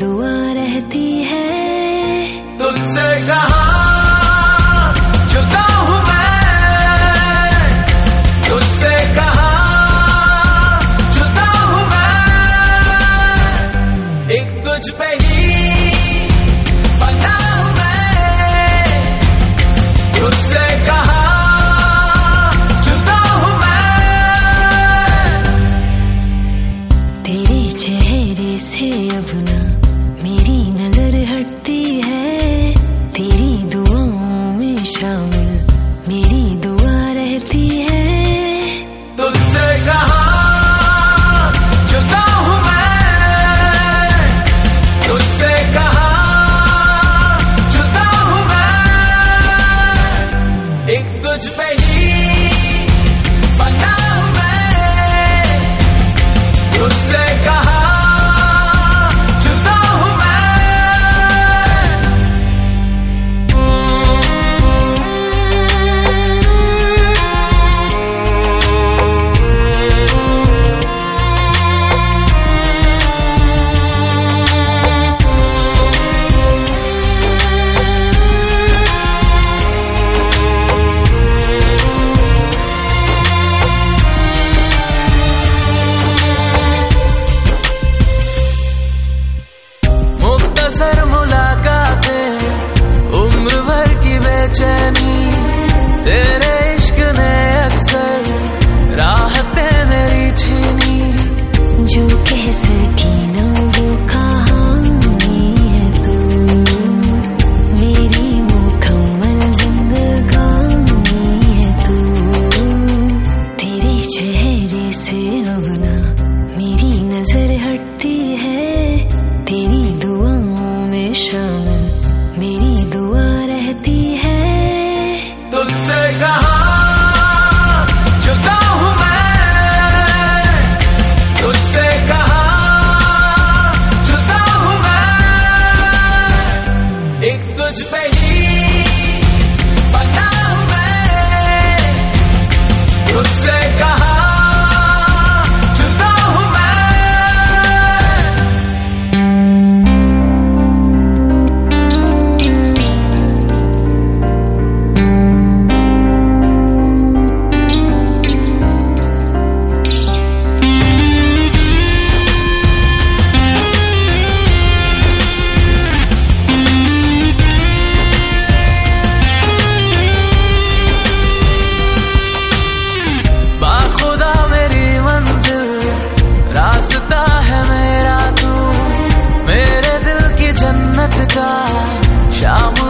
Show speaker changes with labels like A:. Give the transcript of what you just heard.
A: दुआ रहती है।
B: तुझसे कहाँ जुदा हूँ मैं, तुझसे कहाँ जुदा हूँ मैं, एक तुझ पे ही बना हूँ मैं। तुझसे कहाँ जुदा हूँ मैं,
A: तेरे चेहरे से अब ना मेरी नजर हटती है। तेरी दुआओं में शामिल मेरी दुआ रहती है।
B: तुझसे कहाँ जुदा हूँ मैं, तुझसे कहाँ जुदा हूँ मैं, एक तुझ पे ही बना हूँ मैं। तुझसे कहाँ जुदा हूँ मैं। मुख्तसर मुलाकातें, उम्र भर की बेचैनी, तेरे इश्क ने अक्सर राहतें मेरी छीनी।
A: जो कह सकी ना वो कहानी है तू, मेरी मुकम्मल जिंदगानी है तू। तेरे चेहरे से अब ना मेरी नजर हटती है। तेरी दुआओं में शामिल मेरी दुआ रहती है।
B: तुझसे कहाँ जुदा हूँ मैं, तुझसे कहाँ जुदा हूँ मैं, एक तुझ पे ही बना हूँ मैं। तुझसे कहाँ जुदा हूँ मैं। बाखुदा मेरी मंजिल, रास्ता है मेरा तू, मेरे दिल की जन्नत का शाम